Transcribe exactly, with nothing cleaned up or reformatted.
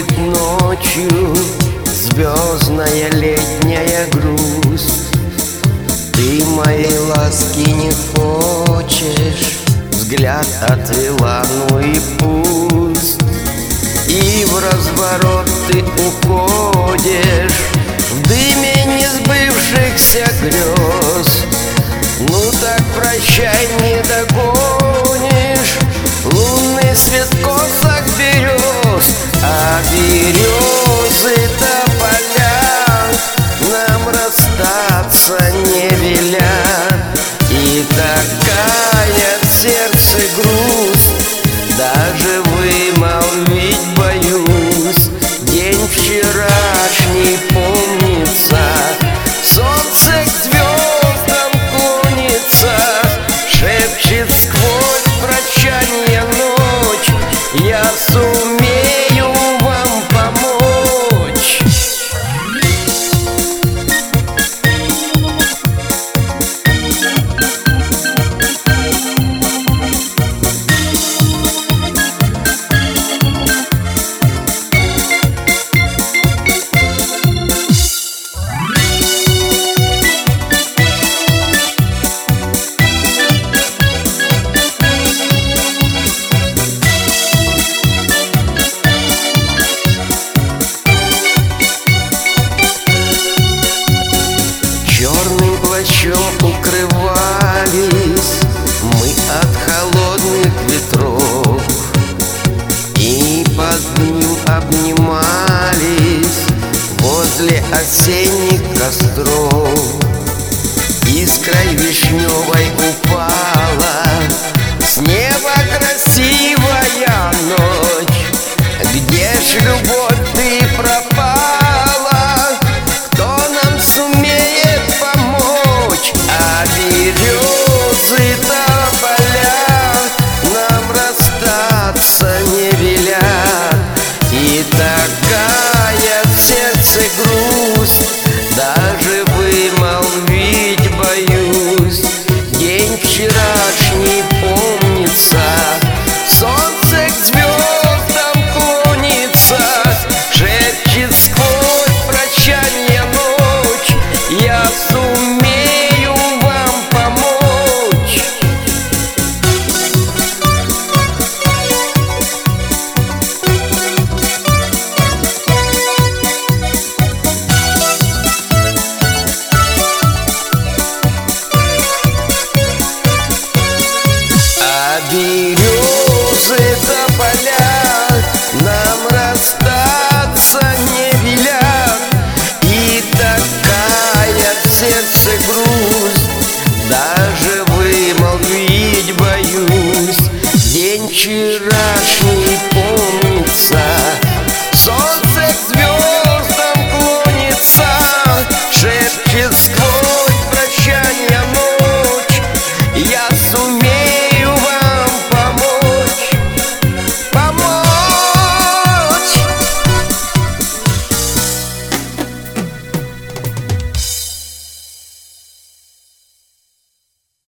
будет ночью звездная летняя грусть. Ты моей ласки не хочешь, взгляд отвела, ну и пусть. И в разворот ты уходишь в дыме несбывшихся грез. Ну так прощай, не догонишь лунный свет косок берез. А березы тополя нам расстаться не велят. И такая в сердце грусть, даже вымолвить боюсь. День вчерашний помнится, солнце к звездам клонится, шепчет сквозь прощанье ночь: я сумею вам помочь. Черным плащом укрывались мы от холодных ветров, и под ним обнимались возле осенних костров. Искрой вишневой упала с неба красивая ночь. Где ж любовь ты пропала? Кто нам сумеет помочь? А березы тополя нам расстаться не велят. И такая в сердце грусть, даже вымолвить боюсь. День вчерашний помнится, солнце к звездам клонится, шепчет сквозь прощанье ночь: я сумею вам помочь. А березы тополя нам расстаться не велят. И такая в сердце грусть, даже вымолвить боюсь. День вчерашний